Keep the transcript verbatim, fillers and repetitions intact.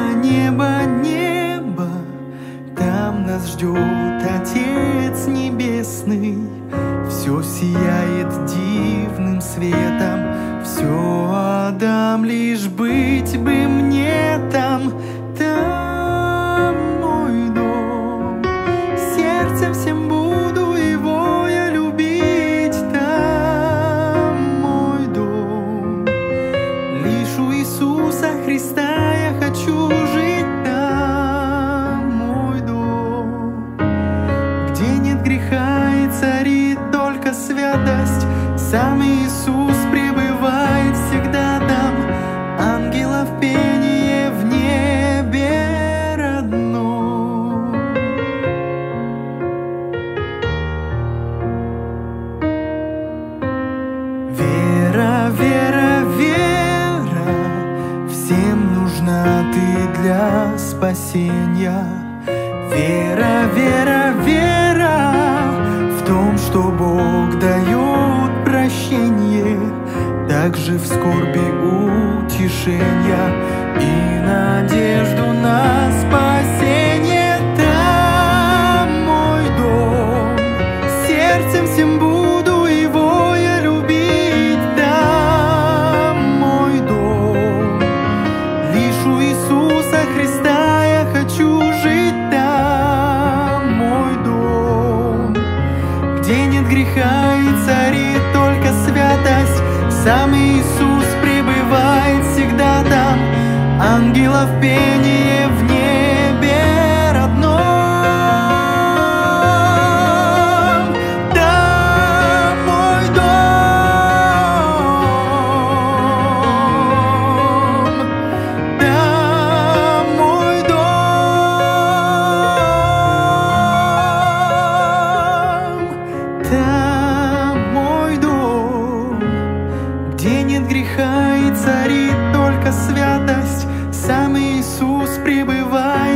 небо, небо, там нас ждет Отец Небесный. Все сияет дивным светом, все отдам, лишь быть бы мне там. Там мой дом, сердцем всем буду его я любить. Там мой дом, лишь у Иисуса Христа я хочу жить. Там мой дом, где нет греха и царит только святость. Сам Иисус пребывает всегда там, ангелов пение в небе родном. Вера, вера, вера, всем нужна ты для спасения. Вера, вера, вера в том, что Бог дает прощение, также в скорби утешения и надежду на спасение. Там мой дом, сердцем всем буду его я любить. Там мой дом, лишь у Иисуса Христа я хочу жить. Там мой дом, где нет греха и царит только святость. Сам Иисус пребывает всегда там, ангелов пение в небе родном. Там мой дом, там мой дом, там мой дом, где нет греха и царит только святость. Сам Иисус пребывает